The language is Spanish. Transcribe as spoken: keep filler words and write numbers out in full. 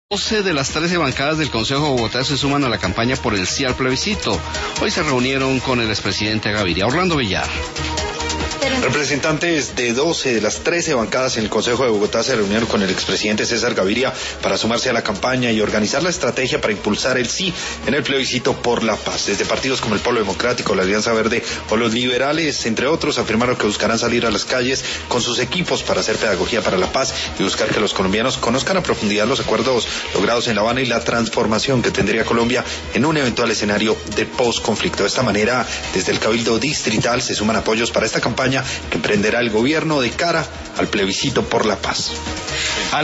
doce de las trece bancadas del Consejo de Bogotá se suman a la campaña por el sí al plebiscito. Hoy se reunieron con el expresidente Gaviria. Orlando Villar. Representantes de doce de las trece bancadas en el Consejo de Bogotá se reunieron con el expresidente César Gaviria para sumarse a la campaña y organizar la estrategia para impulsar el sí en el plebiscito por la paz. Desde partidos como el Polo Democrático, la Alianza Verde o los liberales, entre otros, afirmaron que buscarán salir a las calles con sus equipos para hacer pedagogía para la paz y buscar que los colombianos conozcan a profundidad los acuerdos logrados en La Habana y la transformación que tendría Colombia en un eventual escenario de posconflicto. De esta manera, desde el Cabildo Distrital se suman apoyos para esta campaña que emprenderá el gobierno de cara al plebiscito por la paz.